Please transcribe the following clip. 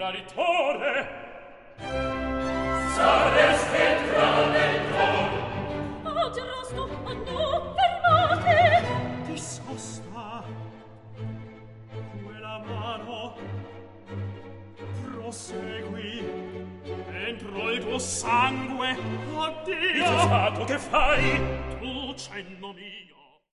traditore sareste traditore. Oh, Gerasco, oh no, fermate! Discosta quella mano, prosegui entro il tuo sangue. Addio, stato che fai tu, cenno mio.